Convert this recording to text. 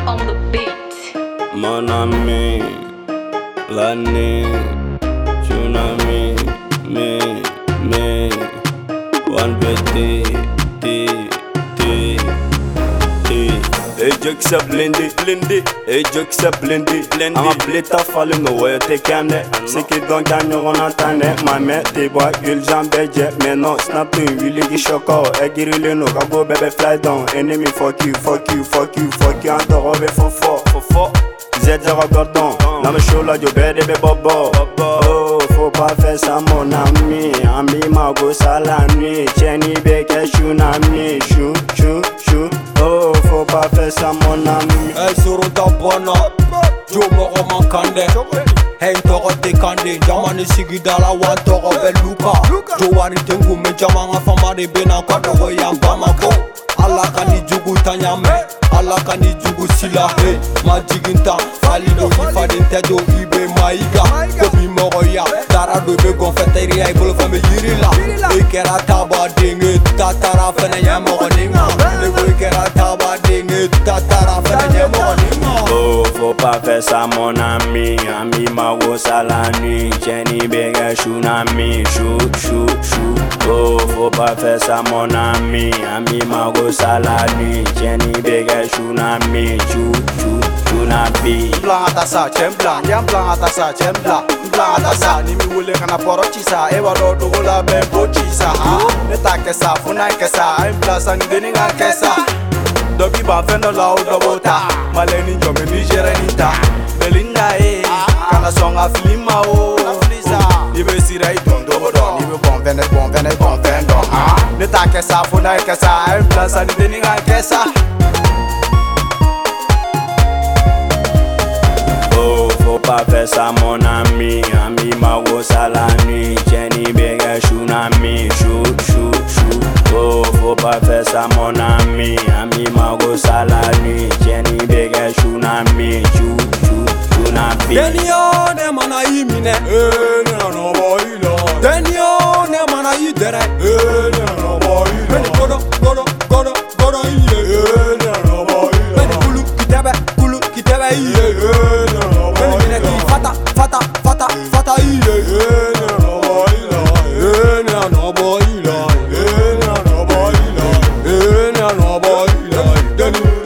on the beat. Mon ami, l'année, tsunami, me, one BT, Hey, jokes up blindé, hey, jokes up blindé. En blé, t'as fallu me ouais, t'es cané. C'est qui donc gagne, on entendait. Ma mère, t'es bois, gueule, jambes, jet. Mais non, snap to really get choco. Hey, get really no, go baby, fly down. Enemy, fuck you, en dehors, for. Z0 Gordon, non mais chaud là, yo bébé bobo. Oh, faut pas faire ça mon ami. Ami ma gosse à la nuit. Jenny Beke, tsunami. Chou. Oh, faut pas faire ça mon ami. Hey, suru da bona Jo moro man kande Hey, toro te kande Jamani sigi dala wan toro beluka Jo wari tengu me jamanga famari bena kwa dogo yambamako Alla kani jugu tanyame Alla kani jugu sila hey Majiginta Falido ifadinte do ibe maiga Kobi moro ya Dara do be gonfeteri ya ibolo fame yirila Ikera taba dinge Tatara fene nyamoro nima Ikera taba dinge Tatara fene nyamoro nima Oh, faut pas faire ça mon ami. Ami ma gosse à la nuit. Jenny Beke, tsunami. Chou. Oh, faut pas faire ça mon ami. Ami ma gosse à la nuit. Jenny Beke, tsunami. Chou. Blanc atasa, chem blanc, yam blanc atasa, chem blanc. Blanc atasa, ni mi wule kana poro chisa. Ewa do dogo la bembo chisa. Neta kesa, funa kesa. I'm blasa ni deni nga kesa. Dobi ba fendo la o dobota. Maleni jome ni jerenita. Belinda kana songa filima o. Nibe sira itondo do. Nibe bon vende. Neta kesa, funa kesa. I'm blasa ni deni nga kesa. Faut pas faire ça mon ami. Ami ma gosse à la nuit. Jenny Beke, tsunami. Chou. Oh, faut pas faire ça mon ami. Ami ma gosse à la nuit. Jenny Beke, tsunami. Chou. Denio ne mana imine ne no boilo Denio ne mana idere ne no boilo Beni godo iye ne no boilo Beni kulu kitebe iye ne no boilo Beni mineti fata iye ne no boilo ne no boilo ne no boilo Deni